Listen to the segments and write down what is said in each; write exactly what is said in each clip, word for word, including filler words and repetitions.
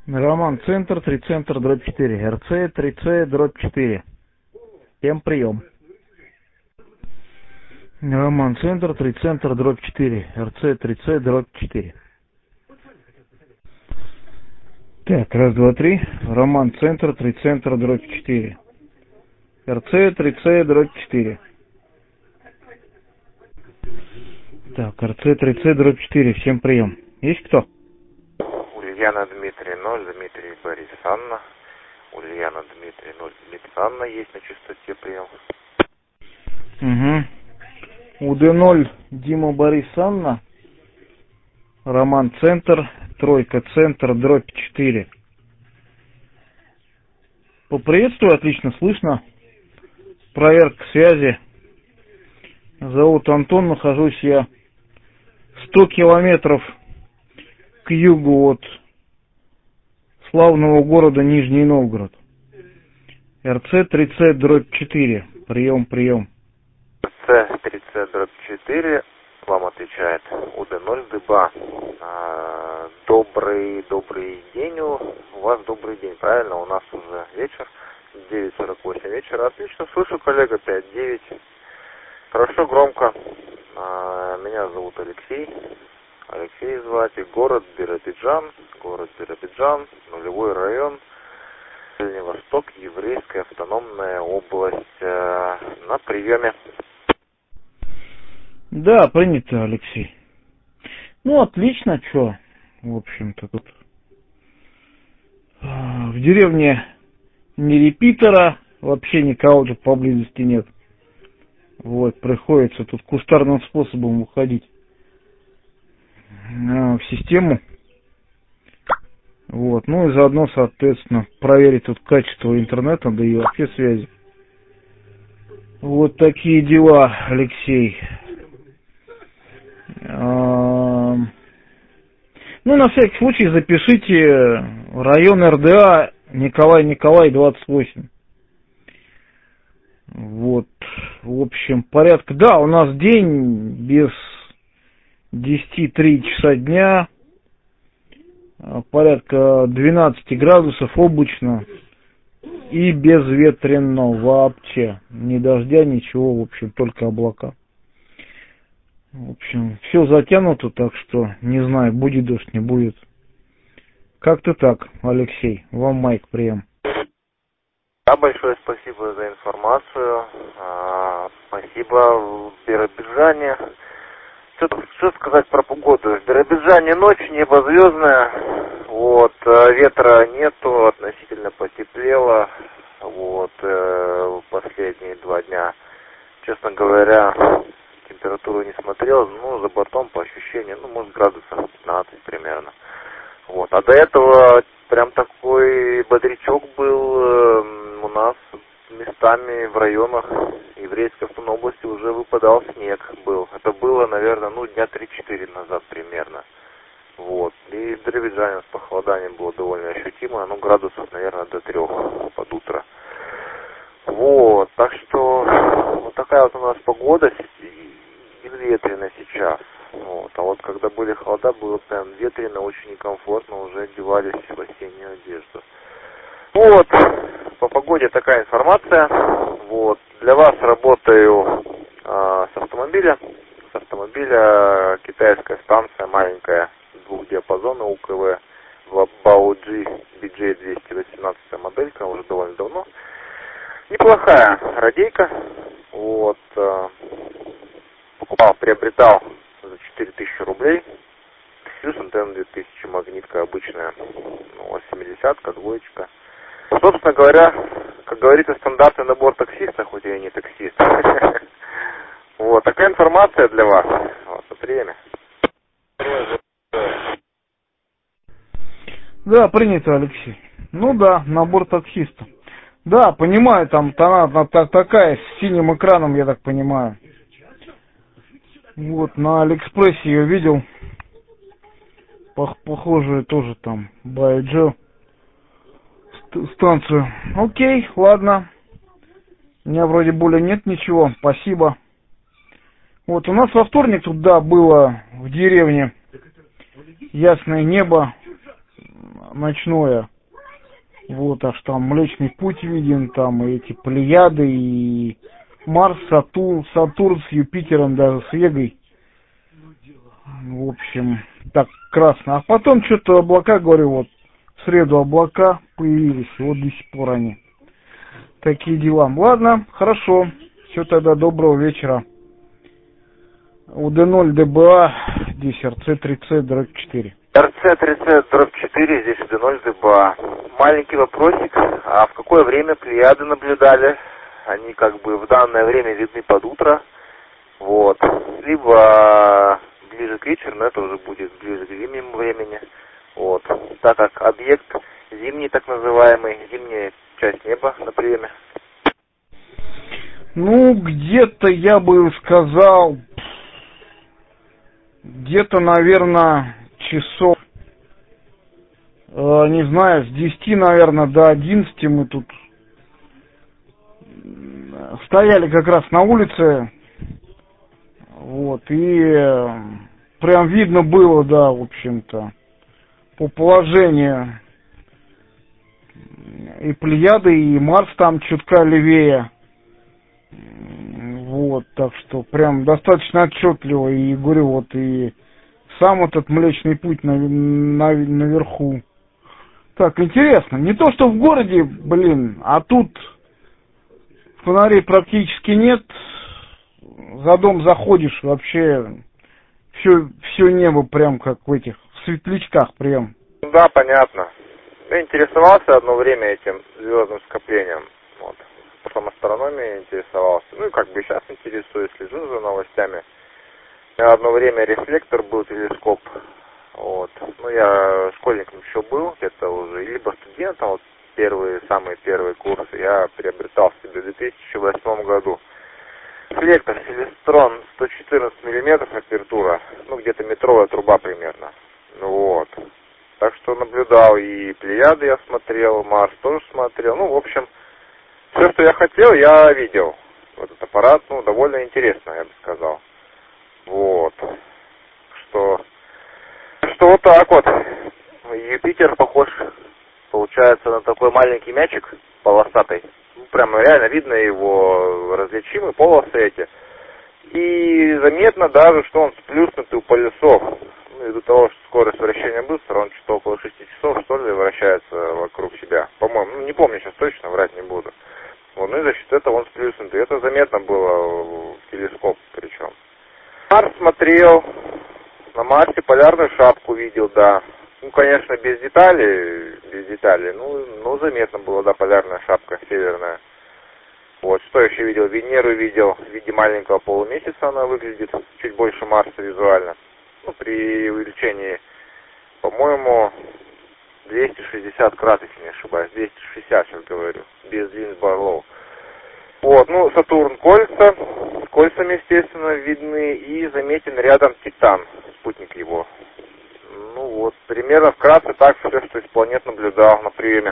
Роман, центр, три центр, дробь четыре. эр цэ, три цэ, дробь четыре. Всем прием. Роман, центр, три центр, дробь четыре. эр цэ, три цэ, дробь четыре. Так, раз, два, три. Роман, центр, три центр, дробь четыре. эр цэ, три цэ, дробь четыре. Так, эр цэ, три цэ, дробь четыре. Всем прием. Есть кто? Ульяна Дмитрий ноль, Дмитрий Борис Анна. Ульяна Дмитрий ноль, Дмитрий Анна есть на частоте, прием. Угу. УД ноль, Дима Борис Анна. Роман, центр, тройка, центр, дробь четыре. Поприветствую, отлично слышно. Проверка связи. Зовут Антон, нахожусь я сто километров к югу от славного города Нижний Новгород. эр цэ, три цэ, дробь четыре. Прием, прием. эр цэ, три цэ, дробь четыре. Вам отвечает УД ноль, ДБА. А, добрый, добрый день. У вас добрый день, правильно? У нас уже вечер. девять сорок восемь вечера. Отлично, слышу, коллега, пять девять. Хорошо, громко. А, меня зовут Алексей. Алексей звать. Город Биробиджан. Город Биробиджан. Нулевой район. Дальний Восток. Еврейская автономная область. А, на приеме. Да, принято, Алексей. Ну, отлично, что, в общем-то, тут в деревне ни репитера, вообще никого тут поблизости нет. Вот, приходится тут кустарным способом уходить в систему. Вот, ну и заодно, соответственно, проверить тут качество интернета, да и вообще связи. Вот такие дела, Алексей. Ну, на всякий случай запишите район эр дэ а Николай Николай двадцать восемь. Вот, в общем, порядка. Да, у нас день без десяти три часа дня, порядка двенадцать градусов, облачно и безветренно вообще. Ни дождя, ничего, в общем, только облака. В общем, все затянуто, так что не знаю, будет дождь, не будет. Как-то так, Алексей. Вам майк, прием. Да, большое спасибо за информацию. А, спасибо. В Биробиджане. Что, что сказать про погоду? В Биробиджане ночь, небо звездное. Вот, ветра нету, относительно потеплело. Вот, э, последние два дня, честно говоря, температуру не смотрел, ну, за бортом по ощущениям, ну, может, градусов пятнадцать примерно. Вот, а до этого прям такой бодрячок был э, у нас местами в районах Еврейской автономной области уже выпадал снег был. Это было, наверное, ну, дня три-четыре назад примерно. Вот, и в Биробиджане с похолоданием было довольно ощутимо, ну, градусов, наверное, до трех под утро. Вот, так что вот такая вот у нас погода, ветрено сейчас. Вот. А вот когда были холода, было прям ветрено, очень некомфортно, уже одевались в осеннюю одежду. Вот, по погоде такая информация. Вот, для вас работаю э, с автомобиля. С автомобиля китайская станция маленькая, двухдиапазонная у ка вэ, Baoji би джей двести восемнадцать моделька, уже довольно давно. Неплохая радийка. Вот, э, покупал, приобретал за четыре тысячи рублей. Плюс антенна две тысячи, магнитка обычная, ну, семидесятка, двоечка. Собственно говоря, как говорится, стандартный набор таксиста, хоть я и не таксист. Вот, такая информация для вас. Вот, время. Да, принято, Алексей. Ну да, набор таксиста. Да, понимаю, там она такая, с синим экраном, я так понимаю. Вот, на Алиэкспрессе ее видел. Похожую тоже там, Байджо станцию. Окей, ладно. У меня вроде более нет ничего, спасибо. Вот, у нас во вторник тут, да, было в деревне ясное небо. ночное. Вот, аж там Млечный Путь виден, там и эти Плеяды, и Марс, Сатурн, Сатурн с Юпитером, даже с Вегой. В общем, так красно. А потом что-то облака, говорю, вот, в среду облака появились, вот до сих пор они. Такие дела. Ладно, хорошо. Все тогда, доброго вечера. У Д ноль Д Б А, здесь Р Ц три Ц дробь четыре. Р Ц три Ц дробь четыре, здесь у Д ноль Д Б А. Маленький вопросик. А в какое время Плеяды наблюдали? Они как бы в данное время видны под утро. Вот. Либо ближе к вечеру, но это уже будет ближе к зимнему времени. Вот. Так как объект зимний, так называемый, зимняя часть неба на приеме. Ну, где-то я бы сказал, где-то, наверное, часов, э, не знаю, с десяти, наверное, до одиннадцати мы тут стояли как раз на улице, вот, и э, прям видно было, да, в общем-то, по положению и Плеяды, и Марс там чутка левее. Вот, так что прям достаточно отчетливо, и говорю, вот и сам этот Млечный Путь на, на, наверху. Так, интересно, не то что в городе, блин, а тут фонарей практически нет, за дом заходишь, вообще все, все небо прям как в этих в светлячках прям. Да, понятно. Я интересовался одно время этим звездным скоплением, вот. Потом астрономией интересовался. Ну и как бы сейчас интересуюсь, слежу за новостями. У меня одно время рефлектор был, телескоп. Вот. Ну я школьником еще был, где-то уже, либо студентом, вот первые, самые первые курсы я приобретал себе в две тысячи восьмом году. Рефлектор Селестрон сто четырнадцать миллиметров апертура, ну где-то метровая труба примерно. Ну вот. Так что наблюдал и Плеяды я смотрел, Марс тоже смотрел. Ну, в общем, все, что я хотел, я видел. Вот этот аппарат, ну, довольно интересно, я бы сказал. Вот. Что, что вот так вот. Юпитер похож, получается, на такой маленький мячик полосатый. Ну, прямо реально видно его различимые полосы эти. И заметно даже, что он сплюснутый у полюсов. Ну, из-за того, что скорость вращения быстро, он что-то около шести часов, что ли, вращается вокруг себя. По-моему, ну, не помню сейчас точно, врать не буду. Вот, ну и за счет этого он сплюснутый. Это заметно было в телескоп причем. Марс смотрел, на Марсе полярную шапку видел, да. Ну, конечно, без деталей, без деталей, ну, ну, заметно было, да, полярная шапка северная. Вот, что еще видел? Венеру видел, в виде маленького полумесяца она выглядит, чуть больше Марса визуально. Ну, при увеличении, по-моему, двести шестьдесят крат, если не ошибаюсь, двести шестьдесят, сейчас говорю, без Винс-Барлоу. Вот, ну, Сатурн кольца, с кольцами, естественно, видны, и заметен рядом Титан, спутник его. Ну, вот, примерно вкратце так все, что из планет наблюдал на приеме.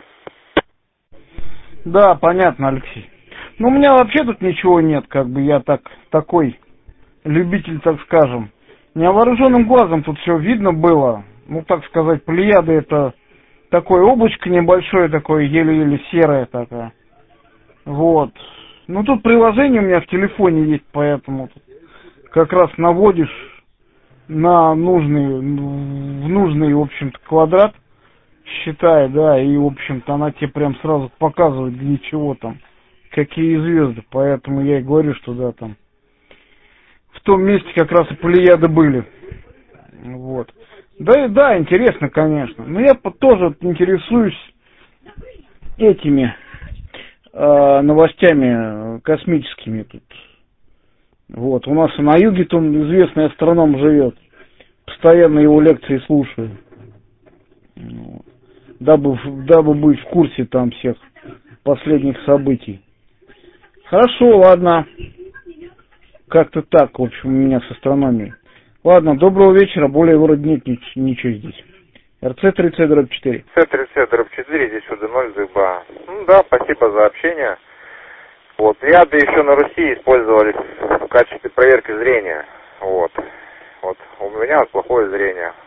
Да, понятно, Алексей. Ну, у меня вообще тут ничего нет, как бы я так, такой любитель, так скажем. Невооруженным глазом тут все видно было. Ну, так сказать, Плеяды это такое облачко небольшое, такое еле-еле серое такое. Вот. Ну, тут приложение у меня в телефоне есть, поэтому как раз наводишь на нужный, в нужный, в общем-то, квадрат, считай, да, и, в общем-то, она тебе прям сразу показывает, где чего там, какие звезды. Поэтому я и говорю, что да, там в том месте как раз и Плеяды были. Вот. Да, да, интересно, конечно. Но я тоже интересуюсь этими э, новостями космическими тут. Вот. У нас и на юге там известный астроном живет. Постоянно его лекции слушаю. Вот. Дабы, дабы быть в курсе там всех последних событий. Хорошо, ладно. Как-то так, в общем, у меня с астрономией. Ладно, доброго вечера, более вроде нет ничего здесь. Р Ц три Ц дробь четыре. Р Ц три Ц дробь четыре, здесь у Д ноль Д Б А. Ну да, спасибо за общение. Вот, Плеяды еще на Руси использовались в качестве проверки зрения. Вот. Вот, у меня вот плохое зрение.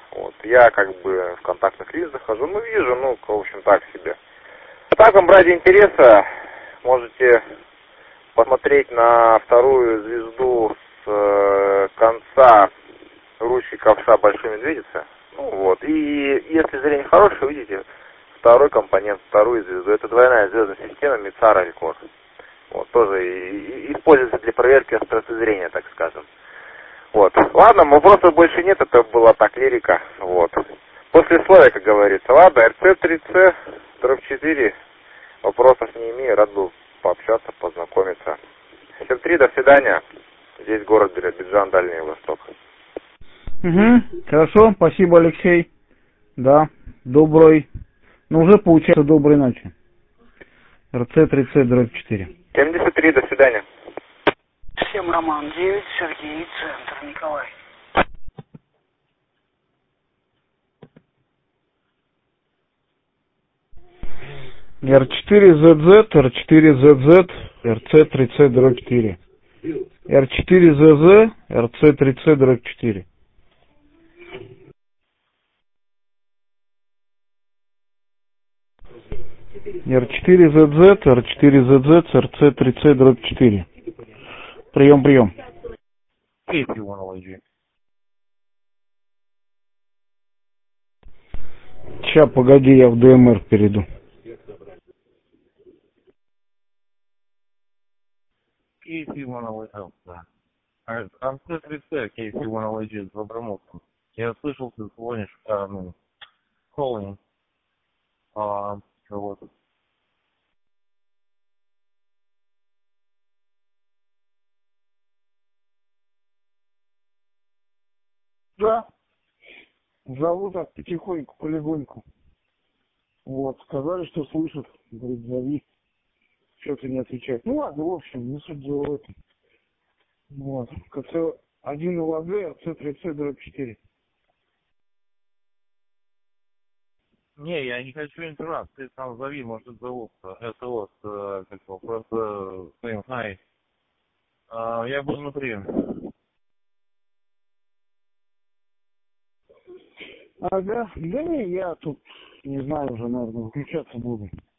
Вот. Я как бы в контактных линзах хожу, ну вижу, ну, в общем, так себе. Так вам ради интереса можете посмотреть на вторую звезду с э, конца ручки ковша Большой Медведицы. Ну вот. И если зрение хорошее, увидите второй компонент, вторую звезду. Это двойная звездная система Мицара Алькор. Вот, тоже и, и используется для проверки остроты зрения, так скажем. Вот. Ладно, вопросов больше нет, это была так лирика. Вот. После слоя, как говорится. Ладно, эр цэ три цэ дробь четыре. Вопросов не имею, рад был пообщаться, познакомиться. Всем три, до свидания. Здесь город Биробиджан, Дальний Восток. Угу, хорошо, спасибо, Алексей. Да, доброй, ну уже получается доброй ночи. эр цэ три цэ дробь четыре. семьдесят три, до свидания. Всем Роман девять, Сергей, Центр, Николай. эр четыре зет зет, эр четыре зет зет, эр цэ три цэ дробь четыре. эр четыре зет зет, эр цэ три цэ дробь четыре. эр четыре зет зет, эр четыре зет зет, эр цэ три цэ дробь четыре. Прием, прием. Сейчас, погоди, я в дэ эм эр перейду. If you want to help, да. эр цэ три цэ, if you want to legit, в Абрамовском. Я слышал, ты звонишь, а, ну, calling, а, кого-то. Да, зовут так потихоньку, полегоньку. Вот, сказали, что слышат. Говорит, зови. Что-то не отвечает. Ну ладно, в общем, не суть дела в этом. Вот. КЦ один ЛАГ, эр цэ три цэ дробь четыре. Не, я не хочу интернет, ты там зови, может, зовут это вот, э, как его, просто saying hi. А, я буду внутри. Ага, да не, я тут, не знаю, уже, наверное, выключаться буду.